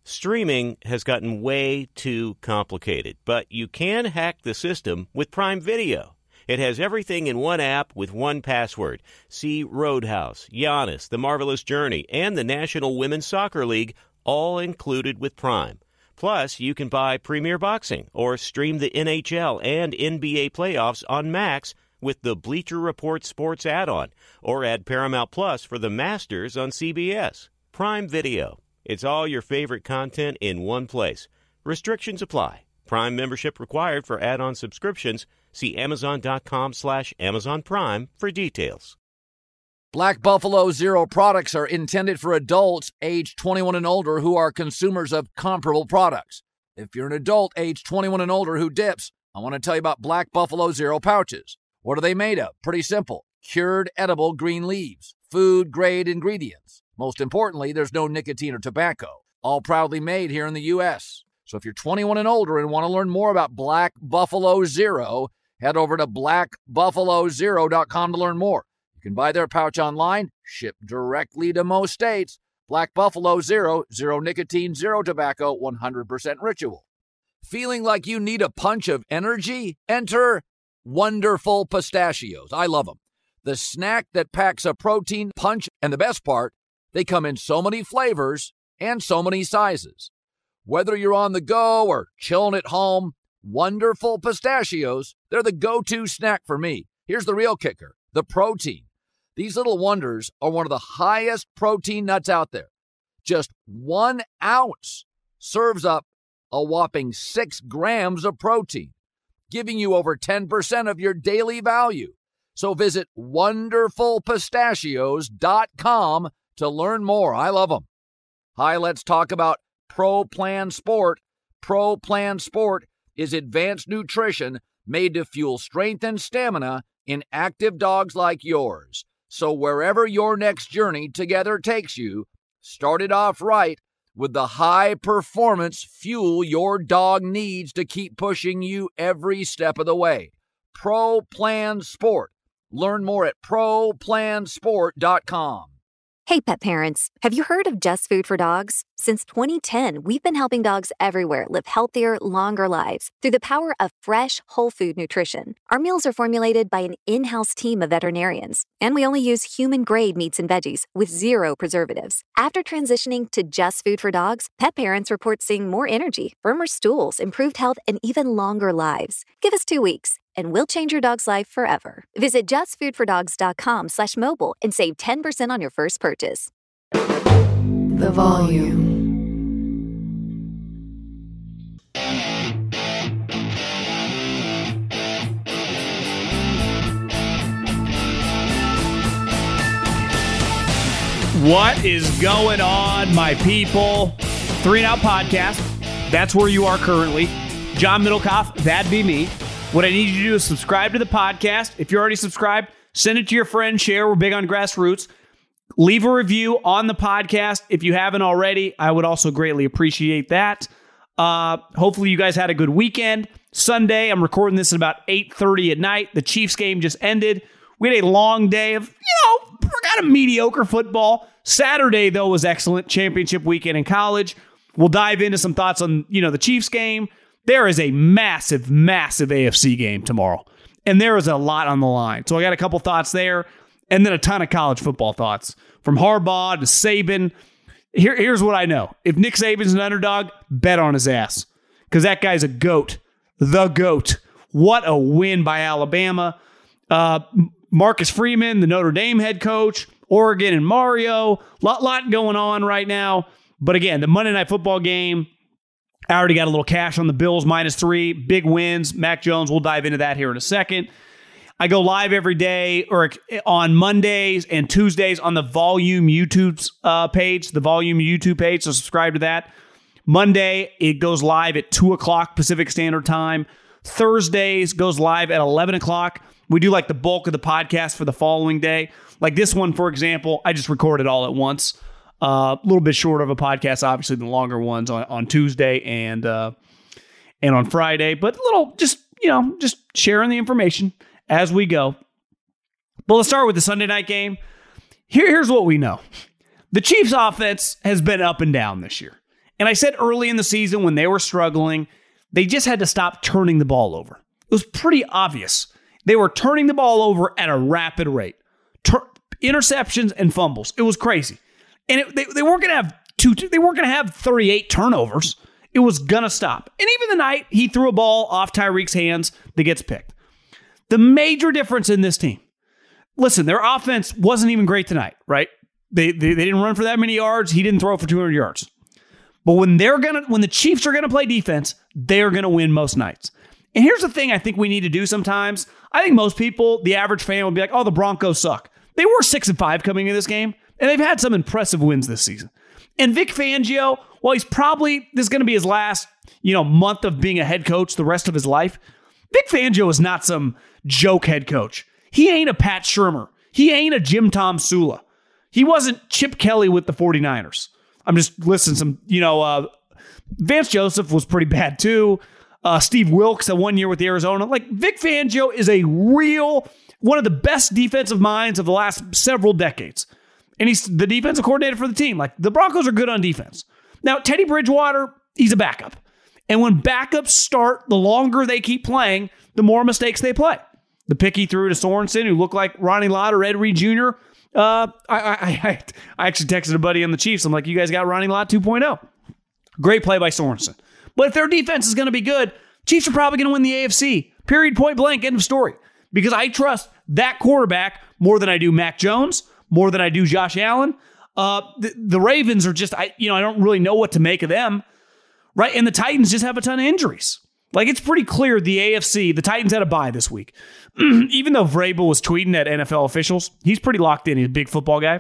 Streaming has gotten way too complicated, but you can hack the system with Prime Video. It has everything in one app with one password. See Roadhouse, Giannis, The Marvelous Journey, and the National Women's Soccer League, all included with Prime. Plus, you can buy Premier Boxing or stream the NHL and NBA playoffs on Max with the Bleacher Report Sports add-on, or add Paramount Plus for the Masters on CBS. Prime Video. It's all your favorite content in one place. Restrictions apply. Prime membership required for add-on subscriptions. See Amazon.com/Amazon Prime for details. Black Buffalo Zero products are intended for adults age 21 and older who are consumers of comparable products. If you're an adult age 21 and older who dips, I want to tell you about Black Buffalo Zero pouches. What are they made of? Pretty simple. Cured edible green leaves. Food-grade ingredients. Most importantly, there's no nicotine or tobacco. All proudly made here in the U.S. So if you're 21 and older and want to learn more about Black Buffalo Zero, head over to blackbuffalozero.com to learn more. You can buy their pouch online, shipped directly to most states. Black Buffalo Zero, zero nicotine, zero tobacco, 100% ritual. Feeling like you need a punch of energy? Enter Wonderful Pistachios. I love them. The snack that packs a protein punch, and the best part, they come in so many flavors and so many sizes. Whether you're on the go or chilling at home, Wonderful Pistachios, they're the go-to snack for me. Here's the real kicker, the protein. These little wonders are one of the highest protein nuts out there. Just 1 ounce serves up a whopping 6 grams of protein, giving you over 10% of your daily value. So visit wonderfulpistachios.com to learn more. I love them. Hi, let's talk about Pro Plan Sport. Pro Plan Sport is advanced nutrition made to fuel strength and stamina in active dogs like yours. So wherever your next journey together takes you, start it off right with the high-performance fuel your dog needs to keep pushing you every step of the way. Pro Plan Sport. Learn more at ProPlansport.com. Hey, pet parents, have you heard of Just Food for Dogs? Since 2010, we've been helping dogs everywhere live healthier, longer lives through the power of fresh, whole food nutrition. Our meals are formulated by an in-house team of veterinarians, and we only use human-grade meats and veggies with 0 preservatives. After transitioning to Just Food for Dogs, pet parents report seeing more energy, firmer stools, improved health, and even longer lives. Give us 2 weeks, and we'll change your dog's life forever. Visit justfoodfordogs.com/mobile and save 10% on your first purchase. The Volume. What is going on, my people? 3 and Out Podcast. That's where you are currently. John Middlecoff, that'd be me. What I need you to do is subscribe to the podcast. If you're already subscribed, send it to your friends, share. We're big on grassroots. Leave a review on the podcast. If you haven't already, I would also greatly appreciate that. Hopefully you guys had a good weekend. Sunday, I'm recording this at about 8:30 at night. The Chiefs game just ended. We had a long day of, kind of mediocre football. Saturday, though, was excellent. Championship weekend in college. We'll dive into some thoughts on, the Chiefs game. There is a massive, massive AFC game tomorrow, and there is a lot on the line. So I got a couple thoughts there, and then a ton of college football thoughts. From Harbaugh to Saban. Here's what I know. If Nick Saban's an underdog, bet on his ass, because that guy's a GOAT. The GOAT. What a win by Alabama. Marcus Freeman, the Notre Dame head coach, Oregon and Mario. Lot going on right now. But again, the Monday Night Football game, I already got a little cash on the Bills, -3. Big wins. Mac Jones, we'll dive into that here in a second. I go live every day or on Mondays and Tuesdays on the Volume YouTube page, so subscribe to that. Monday, it goes live at 2 o'clock Pacific Standard Time. Thursdays goes live at 11 o'clock. We do like the bulk of the podcast for the following day. Like this one, for example, I just recorded all at once. A little bit shorter of a podcast, obviously, than the longer ones on Tuesday and on Friday. But a little, just sharing the information as we go. But let's start with the Sunday night game. Here's what we know. The Chiefs offense has been up and down this year. And I said early in the season when they were struggling, they just had to stop turning the ball over. It was pretty obvious. They were turning the ball over at a rapid rate. Interceptions and fumbles. It was crazy. And they weren't going to have they weren't going to have 38 turnovers. It was going to stop. And even the night he threw a ball off Tyreek's hands that gets picked. The major difference in this team. Listen, their offense wasn't even great tonight, right? They didn't run for that many yards. He didn't throw for 200 yards. But when the Chiefs are going to play defense, they're going to win most nights. And here's the thing I think we need to do sometimes. I think most people, the average fan, would be like, oh, the Broncos suck. They were 6-5 coming into this game, and they've had some impressive wins this season. And Vic Fangio, while this is going to be his last, month of being a head coach the rest of his life, Vic Fangio is not some joke head coach. He ain't a Pat Shurmur. He ain't a Jim Tom Sula. He wasn't Chip Kelly with the 49ers. I'm just listening Vance Joseph was pretty bad too. Steve Wilkes at 1 year with Arizona. Like, Vic Fangio is one of the best defensive minds of the last several decades. And he's the defensive coordinator for the team. Like, the Broncos are good on defense. Now, Teddy Bridgewater, he's a backup. And when backups start, the longer they keep playing, the more mistakes they play. The pick he threw to Sorensen, who looked like Ronnie Lott or Ed Reed Jr. I actually texted a buddy on the Chiefs. I'm like, you guys got Ronnie Lott 2.0. Great play by Sorensen. But if their defense is going to be good, Chiefs are probably going to win the AFC. Period, point blank, end of story. Because I trust that quarterback more than I do Mac Jones, more than I do Josh Allen. The Ravens are just, I don't really know what to make of them. Right? And the Titans just have a ton of injuries. Like, it's pretty clear the AFC, the Titans had a bye this week. Even though Vrabel was tweeting at NFL officials, he's pretty locked in. He's a big football guy.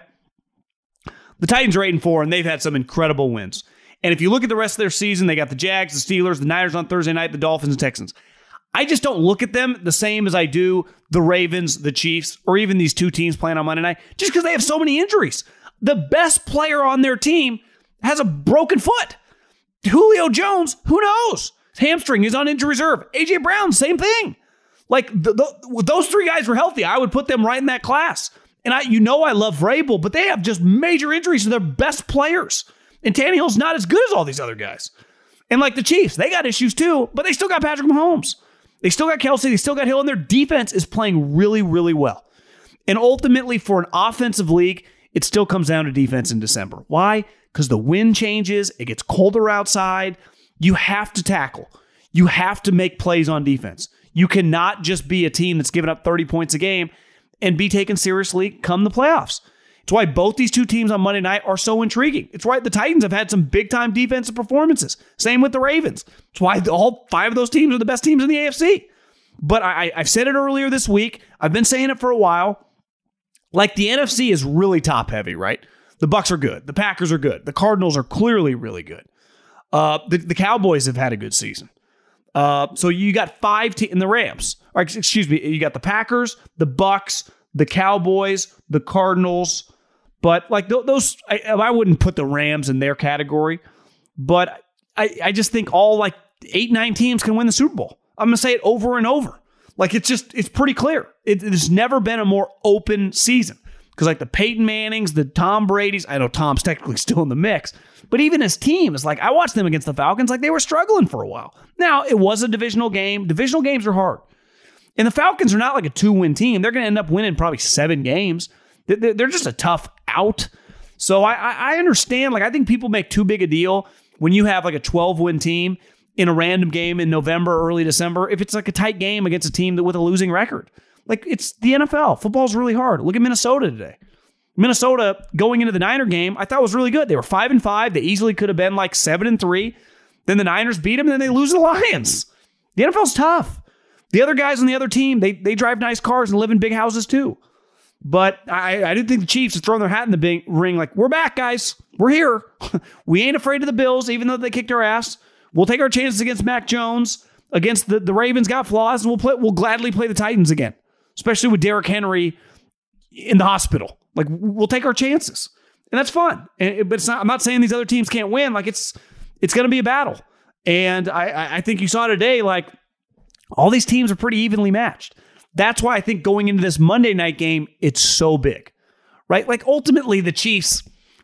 The Titans are 8-4, and they've had some incredible wins. And if you look at the rest of their season, they got the Jags, the Steelers, the Niners on Thursday night, the Dolphins, and Texans. I just don't look at them the same as I do the Ravens, the Chiefs, or even these two teams playing on Monday night, just because they have so many injuries. The best player on their team has a broken foot. Julio Jones, who knows? His hamstring is on injury reserve. A.J. Brown, same thing. Like, those three guys were healthy. I would put them right in that class. And I love Vrabel, but they have just major injuries to their best players. And Tannehill's not as good as all these other guys. And like the Chiefs, they got issues too, but they still got Patrick Mahomes. They still got Kelsey. They still got Hill, and their defense is playing really, really well. And ultimately, for an offensive league, it still comes down to defense in December. Why? Because the wind changes. It gets colder outside. You have to tackle. You have to make plays on defense. You cannot just be a team that's giving up 30 points a game and be taken seriously come the playoffs. It's why both these two teams on Monday night are so intriguing. It's why the Titans have had some big-time defensive performances. Same with the Ravens. It's why all five of those teams are the best teams in the AFC. But I've said it earlier this week. I've been saying it for a while. Like, the NFC is really top-heavy, right? The Bucs are good. The Packers are good. The Cardinals are clearly really good. The Cowboys have had a good season. So you got in the Rams. Or, excuse me, you got the Packers, the Bucs, the Cowboys, the Cardinals. But like those, I wouldn't put the Rams in their category. But I just think all like 8-9 teams can win the Super Bowl. I'm going to say it over and over. Like, it's pretty clear. There's never been a more open season. Because like the Peyton Mannings, the Tom Brady's, I know Tom's technically still in the mix, but even his team is like, I watched them against the Falcons, like they were struggling for a while. Now, it was a divisional game. Divisional games are hard. And the Falcons are not like a 2-win team. They're going to end up winning probably 7 games. They're just a tough out. So I understand. Like, I think people make too big a deal when you have like a 12-win team in a random game in November, early December, if it's like a tight game against a team with a losing record. Like, it's the NFL. Football's really hard. Look at Minnesota today. Minnesota, going into the Niner game, I thought was really good. They were 5-5. They easily could have been like 7-3. Then the Niners beat them, and then they lose to the Lions. The NFL's tough. The other guys on the other team, they drive nice cars and live in big houses too. But I didn't think the Chiefs had thrown their hat in the big ring like, we're back, guys. We're here. We ain't afraid of the Bills, even though they kicked our ass. We'll take our chances against Mac Jones. Against the Ravens, got flaws, and we'll gladly play the Titans again. Especially with Derrick Henry in the hospital. Like, we'll take our chances. And that's fun. But I'm not saying these other teams can't win. Like, it's going to be a battle. And I think you saw today, like, all these teams are pretty evenly matched. That's why I think going into this Monday night game, it's so big. Right? Like, ultimately, the Chiefs,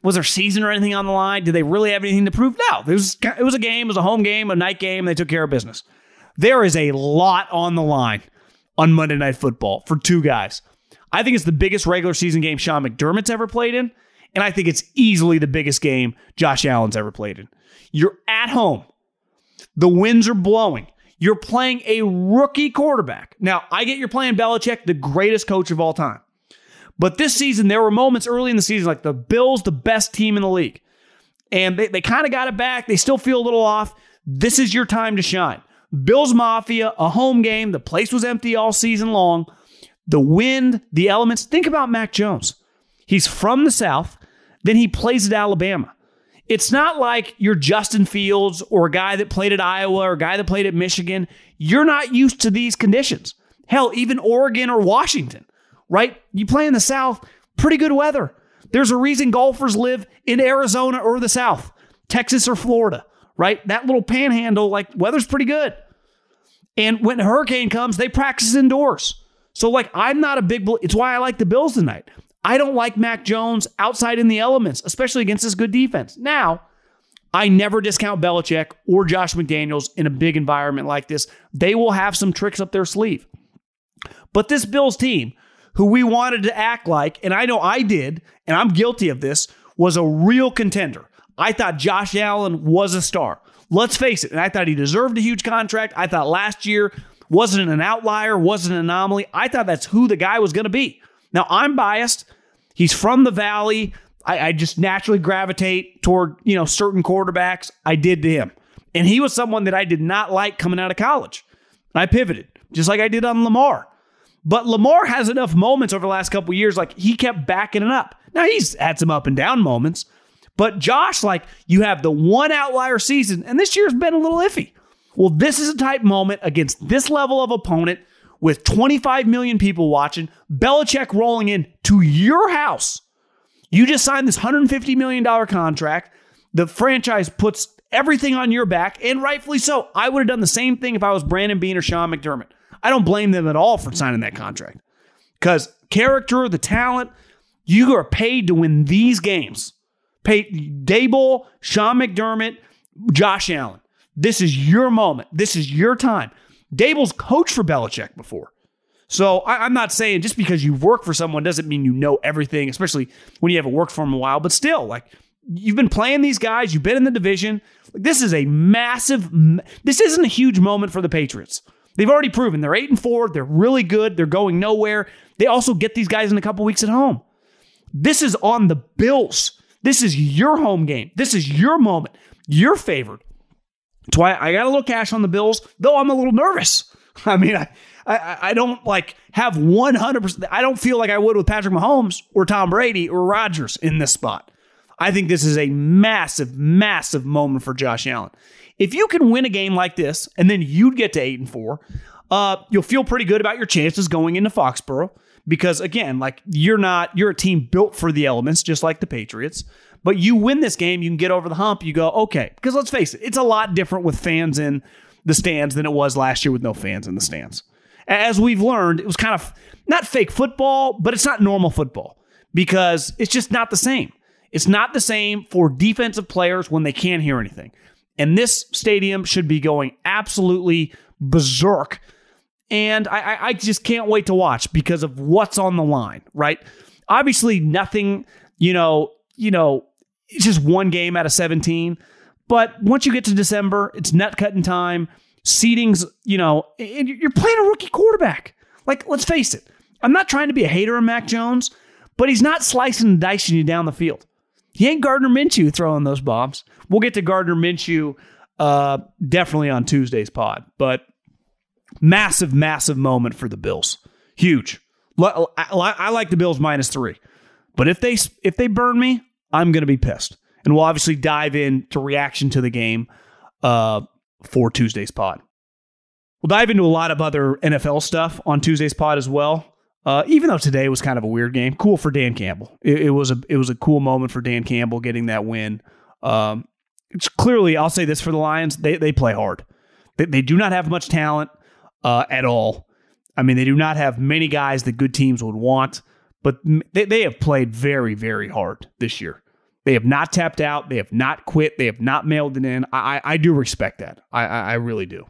Was their season or anything on the line? Did they really have anything to prove? No. It was a game. It was a home game, a night game. And they took care of business. There is a lot on the line on Monday Night Football for two guys. I think it's the biggest regular season game Sean McDermott's ever played in, and I think it's easily the biggest game Josh Allen's ever played in. You're at home. The winds are blowing. You're playing a rookie quarterback. Now, I get you're playing Belichick, the greatest coach of all time. But this season, there were moments early in the season, like the Bills, the best team in the league. And they kind of got it back. They still feel a little off. This is your time to shine. Bills Mafia, a home game. The place was empty all season long. The wind, the elements. Think about Mac Jones. He's from the South. Then he plays at Alabama. It's not like you're Justin Fields or a guy that played at Iowa or a guy that played at Michigan. You're not used to these conditions. Hell, even Oregon or Washington, right? You play in the South, pretty good weather. There's a reason golfers live in Arizona or the South, Texas or Florida, right? That little panhandle, like, weather's pretty good. And when a hurricane comes, they practice indoors. So, like, I'm not a big... It's why I like the Bills tonight. I don't like Mac Jones outside in the elements, especially against this good defense. Now, I never discount Belichick or Josh McDaniels in a big environment like this. They will have some tricks up their sleeve. But this Bills team, who we wanted to act like, and I know I did, and I'm guilty of this, was a real contender. I thought Josh Allen was a star. Let's face it, and I thought he deserved a huge contract. I thought last year wasn't an outlier, wasn't an anomaly. I thought that's who the guy was going to be. Now, I'm biased. He's from the Valley. I just naturally gravitate toward, certain quarterbacks. I did to him. And he was someone that I did not like coming out of college. I pivoted, just like I did on Lamar. But Lamar has enough moments over the last couple of years, like he kept backing it up. Now, he's had some up and down moments. But Josh, like, you have the one outlier season, and this year's been a little iffy. Well, this is a type moment against this level of opponent with 25 million people watching, Belichick rolling in to your house. You just signed this $150 million contract. The franchise puts everything on your back, and rightfully so. I would have done the same thing if I was Brandon Beane or Sean McDermott. I don't blame them at all for signing that contract. Because character, the talent, you are paid to win these games. Daboll, Sean McDermott, Josh Allen. This is your moment. This is your time. Daboll's coached for Belichick before. So I'm not saying just because you've worked for someone doesn't mean you know everything, especially when you haven't worked for them a while. But still, like, you've been playing these guys. You've been in the division. This is this isn't a huge moment for the Patriots. They've already proven they're 8-4. They're really good. They're going nowhere. They also get these guys in a couple weeks at home. This is on the Bills. This is your home game. This is your moment. You're favored. That's why I got a little cash on the Bills, though I'm a little nervous. I mean, I don't like have 100%. I don't feel like I would with Patrick Mahomes or Tom Brady or Rodgers in this spot. I think this is a massive, massive moment for Josh Allen. If you can win a game like this and then you'd get to 8-4, you'll feel pretty good about your chances going into Foxborough because, again, like you're a team built for the elements, just like the Patriots. But you win this game, you can get over the hump. You go, okay, because let's face it, it's a lot different with fans in the stands than it was last year with no fans in the stands. As we've learned, it was kind of not fake football, but it's not normal football because it's just not the same. It's not the same for defensive players when they can't hear anything. And this stadium should be going absolutely berserk. And I just can't wait to watch because of what's on the line, right? Obviously, nothing, it's just one game out of 17. But once you get to December, it's nut cutting time. Seedings, and you're playing a rookie quarterback. Like, let's face it. I'm not trying to be a hater of Mac Jones, but he's not slicing and dicing you down the field. He ain't Gardner Minshew throwing those bombs. We'll get to Gardner Minshew definitely on Tuesday's pod. But massive, massive moment for the Bills. Huge. I like the Bills -3. But if they burn me, I'm going to be pissed. And we'll obviously dive into reaction to the game for Tuesday's pod. We'll dive into a lot of other NFL stuff on Tuesday's pod as well. Even though today was kind of a weird game, cool for Dan Campbell. It was a cool moment for Dan Campbell getting that win. It's clearly, I'll say this for the Lions, they play hard. They do not have much talent at all. I mean, they do not have many guys that good teams would want, but they have played very, very hard this year. They have not tapped out. They have not quit. They have not mailed it in. I do respect that. I really do.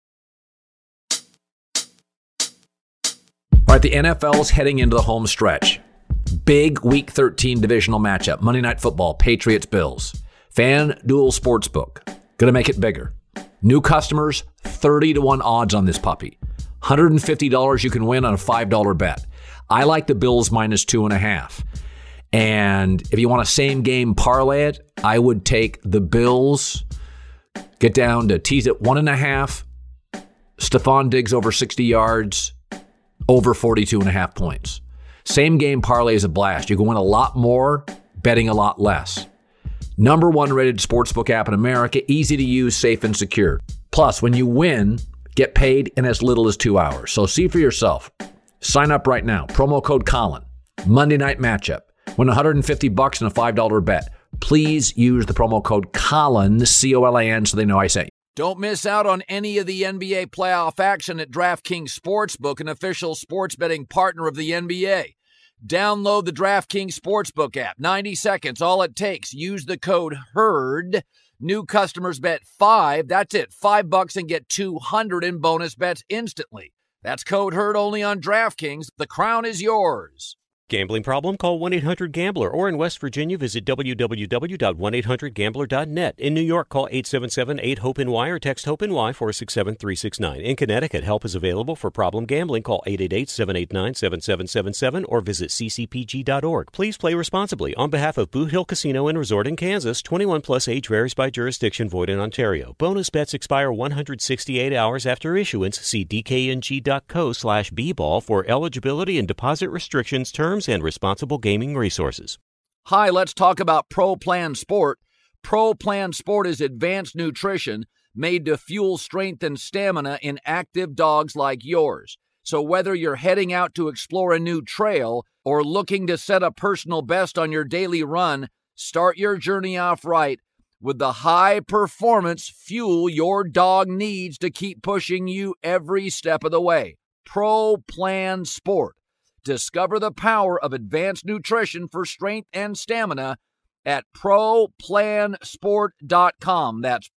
All right, the NFL is heading into the home stretch. Big Week 13 divisional matchup. Monday Night Football, Patriots-Bills. FanDuel Sportsbook. Going to make it bigger. New customers, 30-1 odds on this puppy. $150 you can win on a $5 bet. I like the Bills minus 2.5. And if you want a same-game parlay it, I would take the Bills, get down to tease at 1.5. Stephon Diggs over 60 yards, over 42.5 points. Same-game parlay is a blast. You can win a lot more, betting a lot less. Number 1 rated sportsbook app in America, easy to use, safe, and secure. Plus, when you win, get paid in as little as 2 hours. So see for yourself. Sign up right now. Promo code Colin. Monday night matchup. Win $150 and a $5 bet. Please use the promo code Colin, COLAN, so they know I sent you. Don't miss out on any of the NBA playoff action at DraftKings Sportsbook, an official sports betting partner of the NBA. Download the DraftKings Sportsbook app. 90 seconds, all it takes. Use the code HERD. New customers bet $5. That's it, $5 and get $200 in bonus bets instantly. That's code HERD only on DraftKings. The crown is yours. Gambling problem? Call 1-800-GAMBLER. Or in West Virginia, visit www.1800gambler.net. In New York, call 877-8-HOPE-NY or text HOPE-NY 467-369. In Connecticut, help is available for problem gambling. Call 888-789-7777 or visit ccpg.org. Please play responsibly. On behalf of Boot Hill Casino and Resort in Kansas, 21 plus age varies by jurisdiction, void in Ontario. Bonus bets expire 168 hours after issuance. See dkng.co/bball for eligibility and deposit restrictions, terms, and responsible gaming resources. Hi, let's talk about Pro Plan Sport. Pro Plan Sport is advanced nutrition made to fuel strength and stamina in active dogs like yours. So whether you're heading out to explore a new trail or looking to set a personal best on your daily run, start your journey off right with the high-performance fuel your dog needs to keep pushing you every step of the way. Pro Plan Sport. Discover the power of advanced nutrition for strength and stamina at ProPlansport.com. That's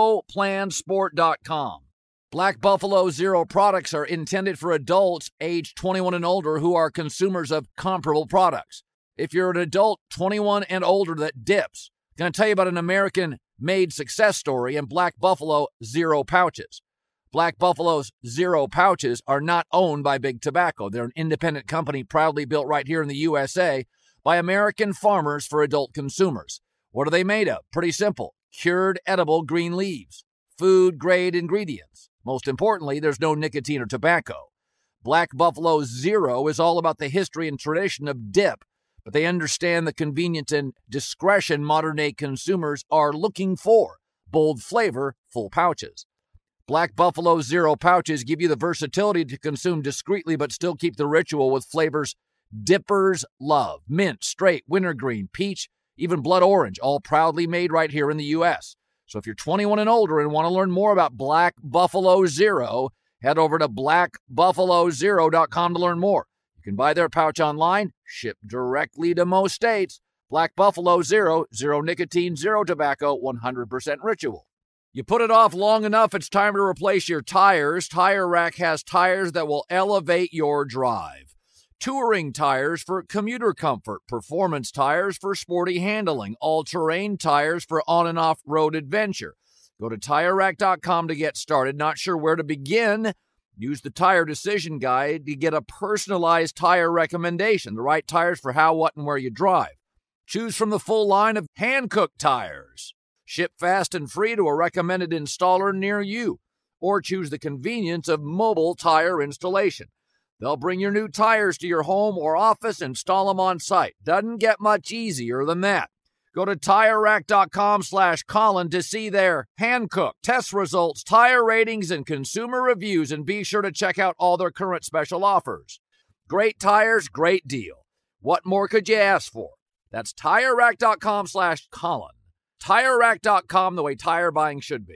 ProPlansport.com. Black Buffalo Zero products are intended for adults age 21 and older who are consumers of comparable products. If you're an adult 21 and older that dips, I'm going to tell you about an American-made success story in Black Buffalo Zero pouches. Black Buffalo's Zero pouches are not owned by Big Tobacco. They're an independent company proudly built right here in the USA by American farmers for adult consumers. What are they made of? Pretty simple. Cured edible green leaves. Food-grade ingredients. Most importantly, there's no nicotine or tobacco. Black Buffalo Zero is all about the history and tradition of dip, but they understand the convenience and discretion modern-day consumers are looking for. Bold flavor, full pouches. Black Buffalo Zero pouches give you the versatility to consume discreetly but still keep the ritual with flavors dippers love. Mint, straight, wintergreen, peach, even blood orange, all proudly made right here in the U.S. So if you're 21 and older and want to learn more about Black Buffalo Zero, head over to blackbuffalozero.com to learn more. You can buy their pouch online, shipped directly to most states. Black Buffalo Zero, zero nicotine, zero tobacco, 100% ritual. You put it off long enough, it's time to replace your tires. Tire Rack has tires that will elevate your drive. Touring tires for commuter comfort, performance tires for sporty handling, all-terrain tires for on and off-road adventure. Go to TireRack.com to get started. Not sure where to begin? Use the Tire Decision Guide to get a personalized tire recommendation, the right tires for how, what, and where you drive. Choose from the full line of hand-cooked tires. Ship fast and free to a recommended installer near you, or choose the convenience of mobile tire installation. They'll bring your new tires to your home or office, install them on site. Doesn't get much easier than that. Go to TireRack.com/Colin to see their hand-cooked test results, tire ratings, and consumer reviews, and be sure to check out all their current special offers. Great tires, great deal. What more could you ask for? That's TireRack.com/Colin. TireRack.com, the way tire buying should be.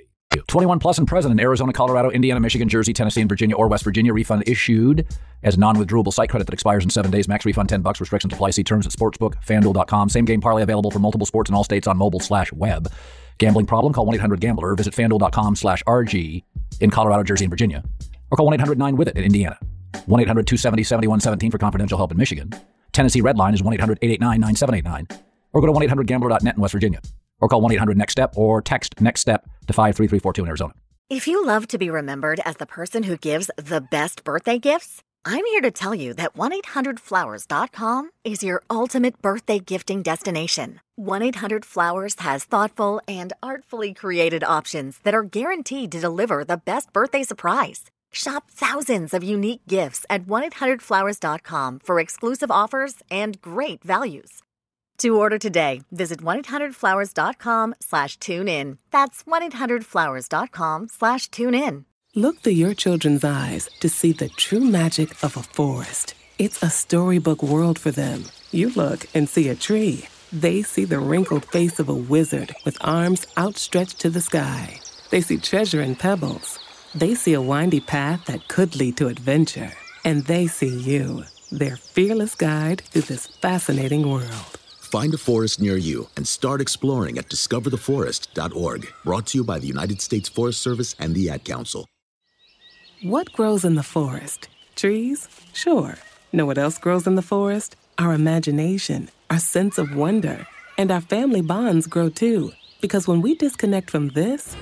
21 plus and present in Arizona, Colorado, Indiana, Michigan, Jersey, Tennessee, and Virginia or West Virginia. Refund issued as non-withdrawable site credit that expires in 7 days. Max refund $10. Restrictions apply. See terms at sportsbook.fanduel.com. Same game parlay available for multiple sports in all states on mobile/web. Gambling problem? Call 1-800-GAMBLER. Visit fanduel.com/RG in Colorado, Jersey, and Virginia. Or call 1-800-9-WITH-IT in Indiana. 1-800-270-7117 for confidential help in Michigan. Tennessee Red Line is 1-800-889-9789. Or go to 1-800-GAMBLER.net in West Virginia. Or call 1-800-NEXT-STEP or text NEXT STEP to 53342 in Arizona. If you love to be remembered as the person who gives the best birthday gifts, I'm here to tell you that 1-800-Flowers.com is your ultimate birthday gifting destination. 1-800-Flowers has thoughtful and artfully created options that are guaranteed to deliver the best birthday surprise. Shop thousands of unique gifts at 1-800-Flowers.com for exclusive offers and great values. To order today, visit 1-800-Flowers.com/tune-in. That's 1-800-Flowers.com/tune-in. Look through your children's eyes to see the true magic of a forest. It's a storybook world for them. You look and see a tree. They see the wrinkled face of a wizard with arms outstretched to the sky. They see treasure in pebbles. They see a windy path that could lead to adventure. And they see you, their fearless guide through this fascinating world. Find a forest near you and start exploring at discovertheforest.org. Brought to you by the United States Forest Service and the Ad Council. What grows in the forest? Trees? Sure. Know what else grows in the forest? Our imagination, our sense of wonder, and our family bonds grow too. Because when we disconnect from this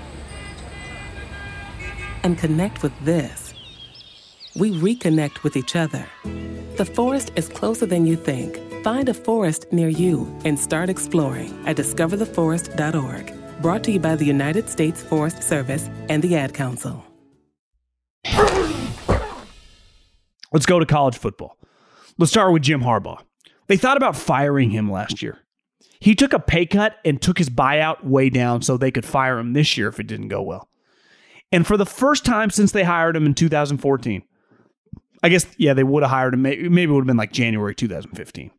and connect with this, we reconnect with each other. The forest is closer than you think. Find a forest near you and start exploring at discovertheforest.org. Brought to you by the United States Forest Service and the Ad Council. Let's go to college football. Let's start with Jim Harbaugh. They thought about firing him last year. He took a pay cut and took his buyout way down so they could fire him this year if it didn't go well. And for the first time since they hired him in 2014, I guess, yeah, they would have hired him. Maybe it would have been like January 2015.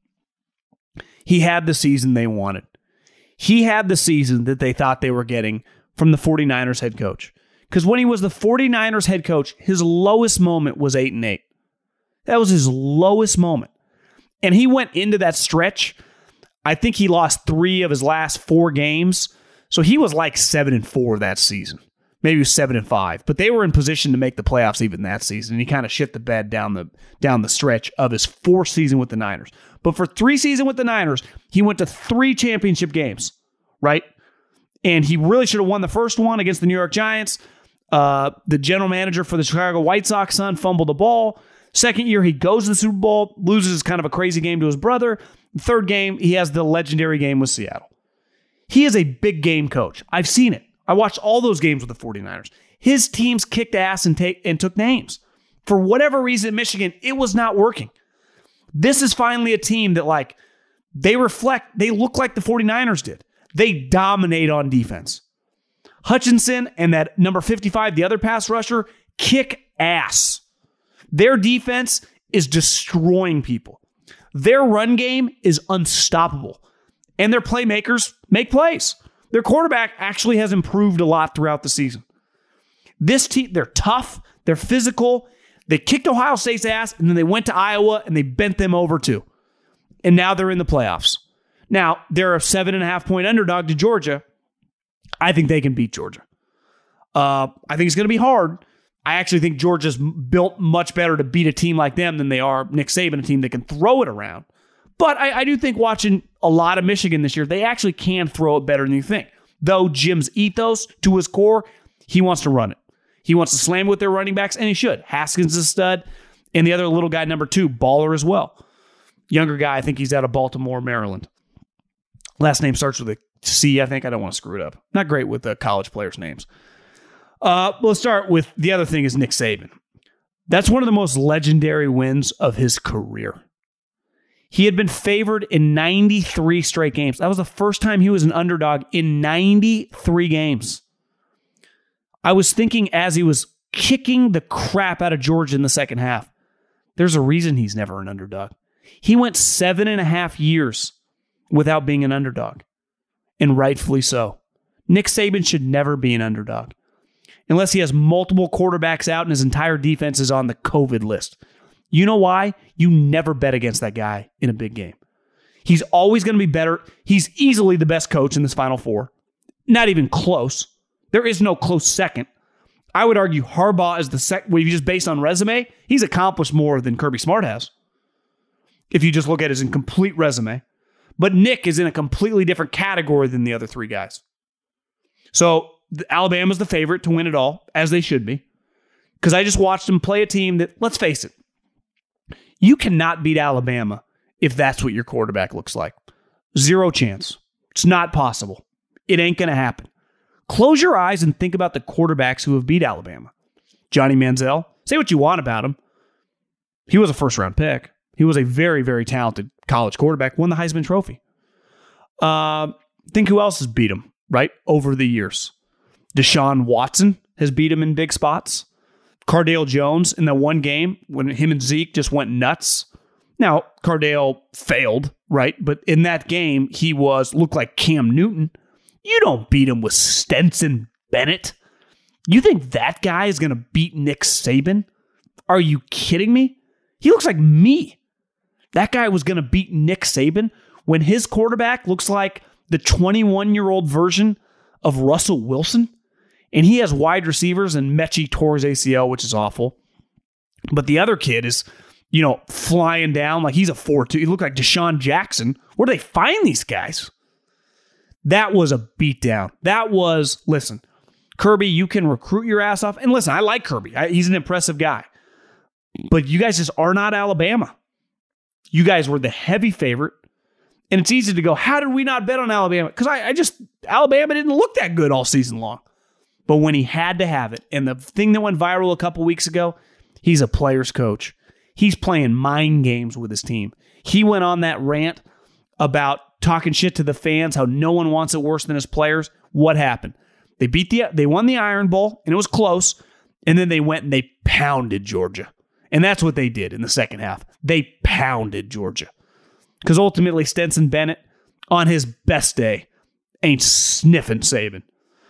He had the season they wanted. He had the season that they thought they were getting from the 49ers head coach. Because when he was the 49ers head coach, his lowest moment was 8-8. That was his lowest moment. And he went into that stretch. I think he lost 3 of his last 4 games. So he was like 7-4 that season. Maybe he was 7-5. But they were in position to make the playoffs even that season. And he kind of shit the bed down the stretch of his 4th season with the Niners. But for 3 seasons with the Niners, he went to 3 championship games, right? And he really should have won the first one against the New York Giants. The general manager for the Chicago White Sox son fumbled the ball. Second year, he goes to the Super Bowl, loses kind of a crazy game to his brother. Third game, he has the legendary game with Seattle. He is a big game coach. I've seen it. I watched all those games with the 49ers. His teams kicked ass and took names. For whatever reason, Michigan, it was not working. This is finally a team that, they look like the 49ers did. They dominate on defense. Hutchinson and that number 55, the other pass rusher, kick ass. Their defense is destroying people. Their run game is unstoppable. And their playmakers make plays. Their quarterback actually has improved a lot throughout the season. This team, they're tough. They're physical. They kicked Ohio State's ass, and then they went to Iowa, and they bent them over too. And now they're in the playoffs. Now, they're a 7.5-point underdog to Georgia. I think they can beat Georgia. I think it's going to be hard. I actually think Georgia's built much better to beat a team like them than they are Nick Saban, a team that can throw it around. But I do think watching a lot of Michigan this year, they actually can throw it better than you think. Though Jim's ethos, to his core, he wants to run it. He wants to slam with their running backs, and he should. Haskins is a stud, and the other little guy, number 2, baller as well. Younger guy, I think he's out of Baltimore, Maryland. Last name starts with a C, I think. I don't want to screw it up. Not great with the college players' names. Let's start with the other thing is Nick Saban. That's one of the most legendary wins of his career. He had been favored in 93 straight games. That was the first time he was an underdog in 93 games. I was thinking as he was kicking the crap out of Georgia in the second half, there's a reason he's never an underdog. He went 7.5 years without being an underdog, and rightfully so. Nick Saban should never be an underdog. unless he has multiple quarterbacks out and his entire defense is on the COVID list. You know why? You never bet against that guy in a big game. He's always going to be better. He's easily the best coach in this Final Four. Not even close. There is no close second. I would argue Harbaugh is the second. Well, if you just based on resume, he's accomplished more than Kirby Smart has. If you just look at his incomplete resume. But Nick is in a completely different category than the other three guys. So Alabama's the favorite to win it all, as they should be. Because I just watched them play a team that, let's face it, you cannot beat Alabama if that's what your quarterback looks like. Zero chance. It's not possible. It ain't going to happen. Close your eyes and think about the quarterbacks who have beat Alabama. Johnny Manziel, say what you want about him. He was a first-round pick. He was a very, very talented college quarterback, won the Heisman Trophy. Think who else has beat him, right, over the years. Deshaun Watson has beat him in big spots. Cardale Jones in that one game when him and Zeke just went nuts. Now, Cardale failed, right? But in that game, he looked like Cam Newton. You don't beat him with Stetson Bennett. You think that guy is going to beat Nick Saban? Are you kidding me? He looks like me. That guy was going to beat Nick Saban when his quarterback looks like the 21-year-old version of Russell Wilson. And he has wide receivers, and Mechie tore his ACL, which is awful. But the other kid is, flying down like he's a 4.2. He looked like Deshaun Jackson. Where do they find these guys? That was a beatdown. Listen, Kirby, you can recruit your ass off. And listen, I like Kirby. He's an impressive guy. But you guys just are not Alabama. You guys were the heavy favorite. And it's easy to go, how did we not bet on Alabama? Because Alabama didn't look that good all season long. But when he had to have it, and the thing that went viral a couple weeks ago, he's a player's coach. He's playing mind games with his team. He went on that rant about talking shit to the fans, how no one wants it worse than his players. What happened? They won the Iron Bowl, and it was close, and then they went and they pounded Georgia. And that's what they did in the second half. They pounded Georgia. Because ultimately, Stetson Bennett, on his best day, ain't sniffing Saban.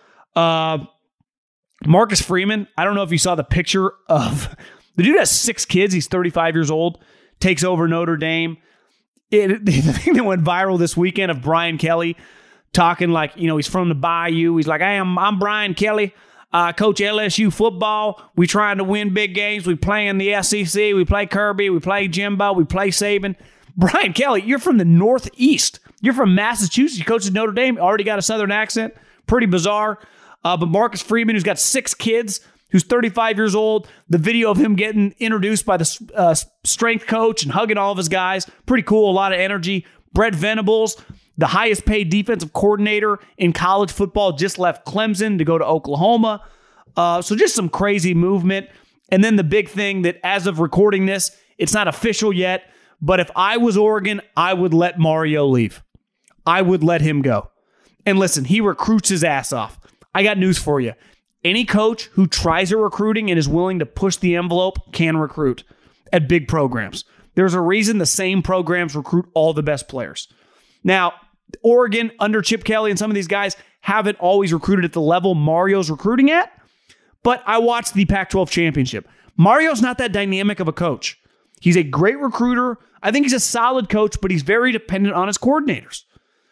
Marcus Freeman, I don't know if you saw the picture of... The dude has 6 kids. He's 35 years old. Takes over Notre Dame. The thing that went viral this weekend of Brian Kelly talking like, he's from the Bayou. He's like, I'm Brian Kelly. Coach LSU football. We trying to win big games. We play in the SEC. We play Kirby. We play Jimbo. We play Saban. Brian Kelly, you're from the Northeast. You're from Massachusetts. You coach at Notre Dame. Already got a Southern accent. Pretty bizarre. But Marcus Freeman, who's got 6 kids, who's 35 years old, the video of him getting introduced by the strength coach and hugging all of his guys, pretty cool, a lot of energy. Brett Venables, the highest paid defensive coordinator in college football, just left Clemson to go to Oklahoma. So just some crazy movement. And then the big thing that as of recording this, it's not official yet, but if I was Oregon, I would let Mario leave. I would let him go. And listen, he recruits his ass off. I got news for you. Any coach who tries at recruiting and is willing to push the envelope can recruit at big programs. There's a reason the same programs recruit all the best players. Now, Oregon, under Chip Kelly and some of these guys, haven't always recruited at the level Mario's recruiting at, but I watched the Pac-12 championship. Mario's not that dynamic of a coach. He's a great recruiter. I think he's a solid coach, but he's very dependent on his coordinators.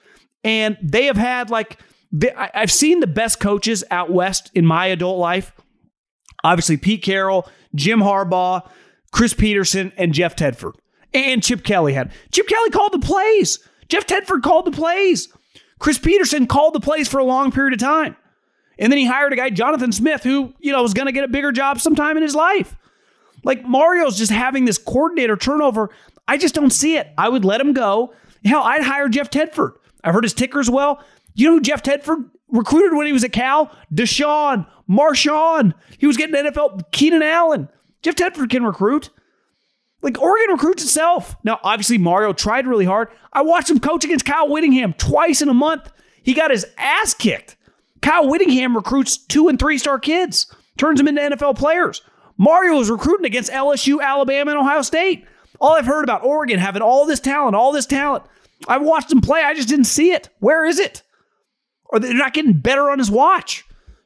And they have had I've seen the best coaches out west in my adult life. Obviously, Pete Carroll, Jim Harbaugh, Chris Peterson, and Jeff Tedford. And Chip Kelly had. Chip Kelly called the plays. Jeff Tedford called the plays. Chris Peterson called the plays for a long period of time. And then he hired a guy, Jonathan Smith, who, was going to get a bigger job sometime in his life. Mario's just having this coordinator turnover. I just don't see it. I would let him go. Hell, I'd hire Jeff Tedford. I've heard his tickers well. You know who Jeff Tedford recruited when he was at Cal? Deshaun, Marshawn. He was getting NFL, Keenan Allen. Jeff Tedford can recruit. Oregon recruits itself. Now, obviously, Mario tried really hard. I watched him coach against Kyle Whittingham twice in a month. He got his ass kicked. Kyle Whittingham recruits 2- and 3-star kids, turns them into NFL players. Mario was recruiting against LSU, Alabama, and Ohio State. All I've heard about Oregon having all this talent. I've watched them play. I just didn't see it. Where is it? Or they're not getting better on his watch.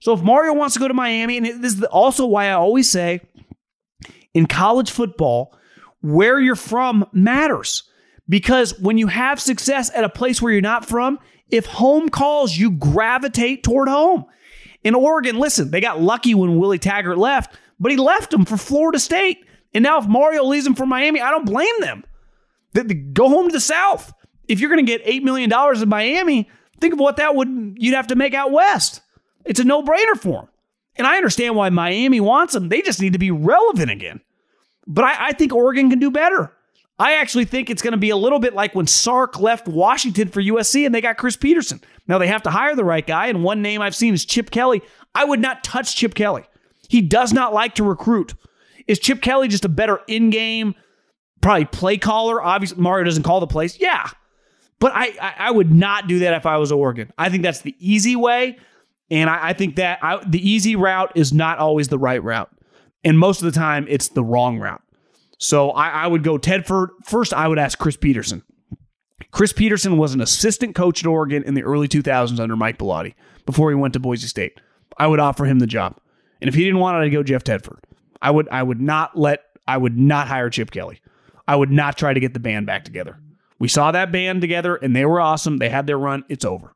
So if Mario wants to go to Miami, and this is also why I always say in college football, where you're from matters. Because when you have success at a place where you're not from, if home calls, you gravitate toward home. In Oregon, listen, they got lucky when Willie Taggart left, but he left them for Florida State. And now if Mario leaves them for Miami, I don't blame them. Go home to the South. If you're going to get $8 million in Miami, think of what you'd have to make out west. It's a no-brainer for them. And I understand why Miami wants them. They just need to be relevant again. But I think Oregon can do better. I actually think it's going to be a little bit like when Sark left Washington for USC and they got Chris Peterson. Now they have to hire the right guy, and one name I've seen is Chip Kelly. I would not touch Chip Kelly. He does not like to recruit. Is Chip Kelly just a better in-game, probably play caller? Obviously, Mario doesn't call the plays. Yeah. But I would not do that if I was Oregon. I think that's the easy way. And I think that the easy route is not always the right route. And most of the time, it's the wrong route. So I would go Tedford. First, I would ask Chris Peterson. Chris Peterson was an assistant coach at Oregon in the early 2000s under Mike Bellotti before he went to Boise State. I would offer him the job. And if he didn't want it, I'd go Jeff Tedford. I would not hire Chip Kelly. I would not try to get the band back together. We saw that band together, and they were awesome. They had their run. It's over.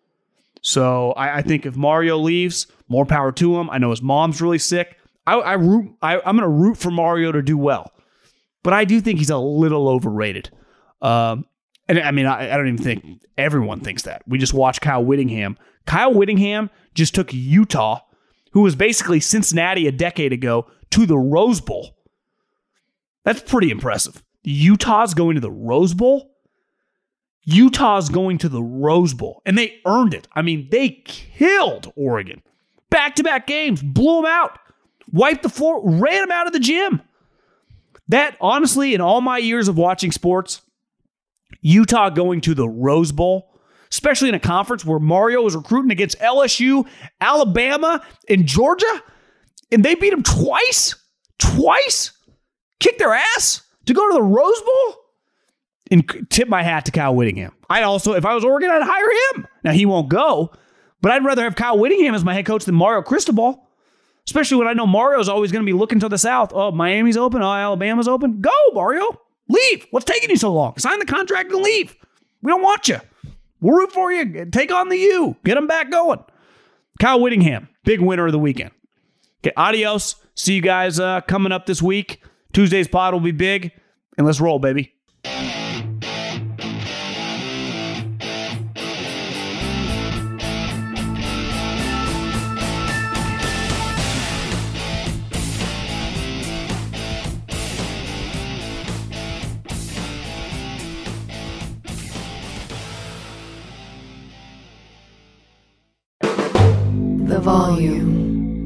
So I think if Mario leaves, more power to him. I know his mom's really sick. I'm going to root for Mario to do well. But I do think he's a little overrated. And I mean, I don't even think everyone thinks that. We just watched Kyle Whittingham. Kyle Whittingham just took Utah, who was basically Cincinnati a decade ago, to the Rose Bowl. That's pretty impressive. Utah's going to the Rose Bowl? Utah's going to the Rose Bowl, and they earned it. I mean, they killed Oregon. Back-to-back games, blew them out, wiped the floor, ran them out of the gym. That, honestly, in all my years of watching sports, Utah going to the Rose Bowl, especially in a conference where Mario was recruiting against LSU, Alabama, and Georgia, and they beat them twice, kicked their ass to go to the Rose Bowl. And tip my hat to Kyle Whittingham. I'd also, if I was Oregon, I'd hire him. Now, he won't go, but I'd rather have Kyle Whittingham as my head coach than Mario Cristobal, especially when I know Mario's always going to be looking to the south. Oh, Miami's open. Oh, Alabama's open. Go, Mario. Leave. What's taking you so long? Sign the contract and leave. We don't want you. We'll root for you. Take on the U. Get them back going. Kyle Whittingham, big winner of the weekend. Okay, adios. See you guys coming up this week. Tuesday's pod will be big, and let's roll, baby. The volume.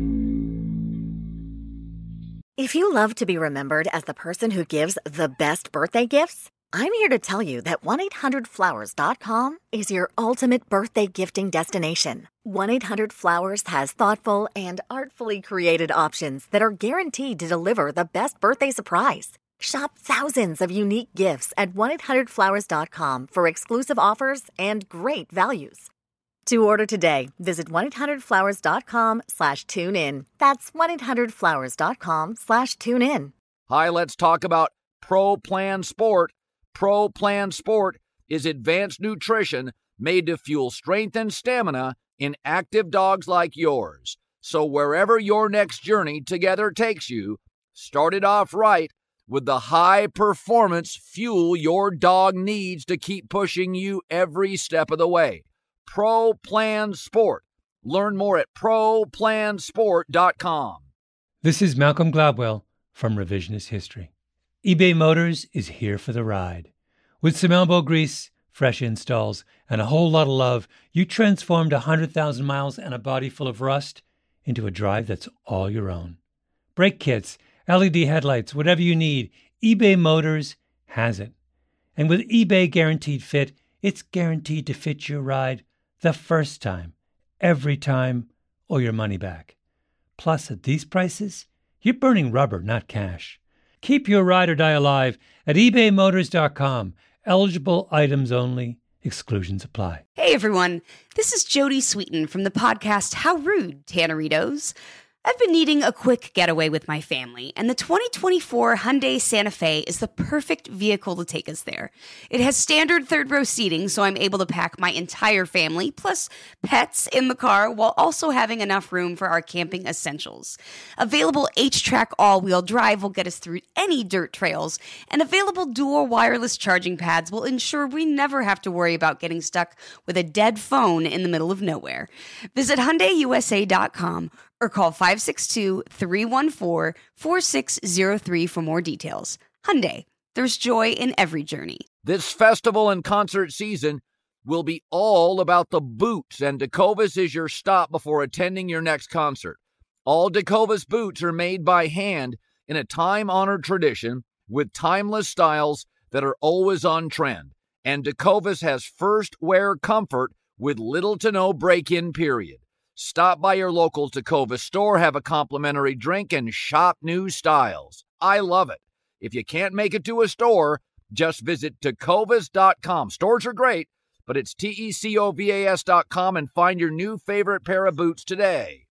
If you love to be remembered as the person who gives the best birthday gifts, I'm here to tell you that 1-800-Flowers.com is your ultimate birthday gifting destination. 1-800-Flowers has thoughtful and artfully created options that are guaranteed to deliver the best birthday surprise. Shop thousands of unique gifts at 1-800-Flowers.com for exclusive offers and great values. To order today, visit 1-800-Flowers.com/tune-in. That's 1-800-Flowers.com/tune-in. Hi, let's talk about Pro Plan Sport. Pro Plan Sport is advanced nutrition made to fuel strength and stamina in active dogs like yours. So wherever your next journey together takes you, start it off right with the high-performance fuel your dog needs to keep pushing you every step of the way. Pro Plan Sport. Learn more at ProPlansport.com. This is Malcolm Gladwell from Revisionist History. eBay Motors is here for the ride. With some elbow grease, fresh installs, and a whole lot of love, you transformed 100,000 miles and a body full of rust into a drive that's all your own. Brake kits, LED headlights, whatever you need, eBay Motors has it. And with eBay Guaranteed Fit, it's guaranteed to fit your ride the first time, every time, or your money back. Plus, at these prices, you're burning rubber, not cash. Keep your ride or die alive at ebaymotors.com. Eligible items only. Exclusions apply. Hey everyone, this is Jody Sweeten from the podcast How Rude, Tanneritos. I've been needing a quick getaway with my family, and the 2024 Hyundai Santa Fe is the perfect vehicle to take us there. It has standard third-row seating, so I'm able to pack my entire family, plus pets, in the car, while also having enough room for our camping essentials. Available H-Track all-wheel drive will get us through any dirt trails, and available dual wireless charging pads will ensure we never have to worry about getting stuck with a dead phone in the middle of nowhere. Visit HyundaiUSA.com or call 562-314-4603 for more details. Hyundai, there's joy in every journey. This festival and concert season will be all about the boots, and Tecovas is your stop before attending your next concert. All Tecovas boots are made by hand in a time-honored tradition with timeless styles that are always on trend. And Tecovas has first wear comfort with little to no break-in period. Stop by your local Tecovas store, have a complimentary drink, and shop new styles. I love it. If you can't make it to a store, just visit Tecovas.com. Stores are great, but it's Tecovas.com and find your new favorite pair of boots today.